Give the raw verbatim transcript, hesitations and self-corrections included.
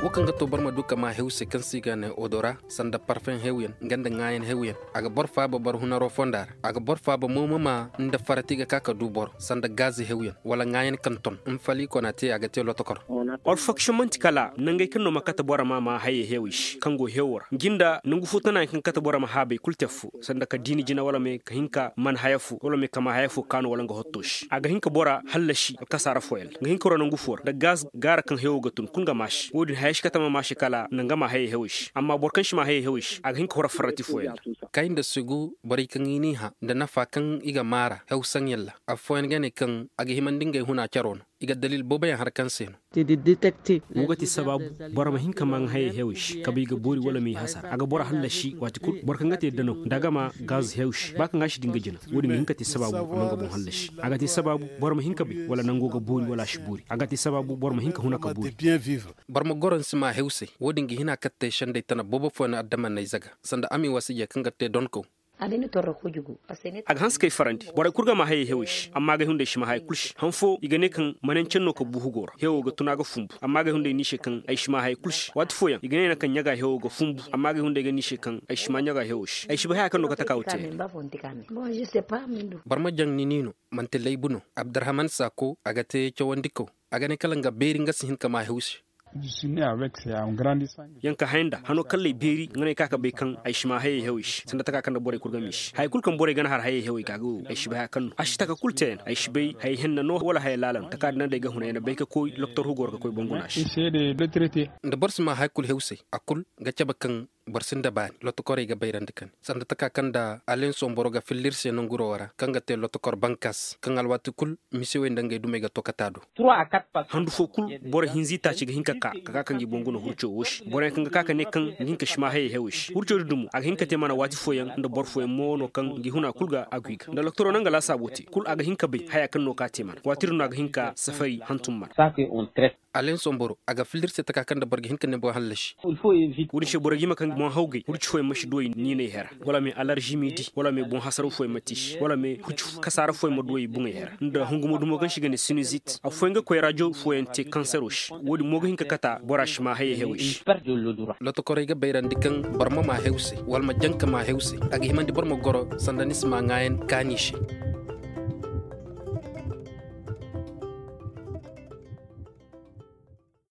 wakan ga to barma duka ma hewse kan siga ne odora sanda parfum hewyen ganda ngayen hewyen aga bor fa ba bar hunaro fondar aga bor fa ba momo ma nda faratiga kaka du bor sanda gazi hewyen wala ngayen kanton um fali konate aga te lotokor olfaction mantikala nangay kan no makata bora ma ma haye hewish kango hewor ginda nungu futana kan kata bora ma habe kultefu sanda ka dini jina wala me ka hinka man hayafu wala me kama hayafu kanu wala nga hottosh aga hinka bora hallashi kasara foel nga hinka ro nangu for da gas gara kan hewo gatun kunga mash wodi hayash kata ma mashi kala nanga ma haye hewish amma borkan shi ma haye hewish aga hinka hora farati foel kainda sugu bari kan yini ha da nafa kan iga mara hausan yalla afoen gane kan aga himandinga huna charon iga dalil boba har kan sen te detecte mugati sababu bora ma hinka man haye hewish kabiga bori wala mi hasar aga bora hallashi wati kul borka ngate dano daga ma gaz hewish baka ngashi dinga jina wodi mi hinka ti sababu manga bon hallashi aga ti sababu bora ma hinka bi wala nango ga bori wala shiburi aga ti sababu bora ma hinka huna ka bori bar ma goron sima hewse wodi ngi hina katte shande tana bobo fo na adama nay zaga sanda ami wasiya kan gatte donko adeni torra kujugu asene ag hanskay farandi bora kurga ma haye hewish amma ga hunde shi ma hay kulsh hanfo igane kan manan cenno ko buhu gora hewo ga tunaga fumbu amma ga hunde ni she kan ay shi ma hay kulsh wat foyan igane na kan nyaga hewo ga fumbu amma ga hunde ga ni she kan ay shi ma nyaga hewish ay shi ba hay kan no ka takawte bon je sais pas mindu barma jang ni nino mante laybuno abdurrahman sako agate chawandiko agane kalanga beri ngasi hin kama hewish yanka hainda hano kalle beri ngane kaka be kan aishma haye hewish sanda taka kan bore kurgamish hay kul kan bore gana har haye hewi kago aishba kan ashtaka kulten aishbe hay henna no wala hay lalan taka nan de ga hunayna be ka koy docteur hugor ka koy bongunash nda borsma hay kul hewse akul ga cabakan borsinda ban lotokore ga bayrande kan sanda taka kanda alen somboro ga filirse no nguro wara kanga te lotokor bankas kan alwatu kul misiwe ndange dume ga tokatado handu fo kul bore hinzita ci ga hinka ka kaka kan gi bonguno hurcho wosh bore kan kaka ne kan hinka shima haye hewish hurcho dum aga hinka te mana wati foyan nda bor foyan mono kan gi huna kulga agwiga nda loktoro nanga la saboti kul aga hinka be haya kan no ka te man watiru na aga hinka safari hantum man alen somboro aga filirse taka kanda borgi hinka ne bo hallashi wuri she borgi makan mo hawge hurcho foyan mashi doyi ni ne hera wala me allergie midi wala me bon hasaru foyan matish wala me hurcho kasara foyan mo doyi bunga hera nda hungumo dum kan shiga ne sinusite a foyan ga koy radio foyan te cancerosh wodi mo ga hinka kata borash ma haye hewish lotokore ga bayrandi kan barma ma hewse walma janka ma hewse aga himandi bormo goro sandanis ma ngayen kanishi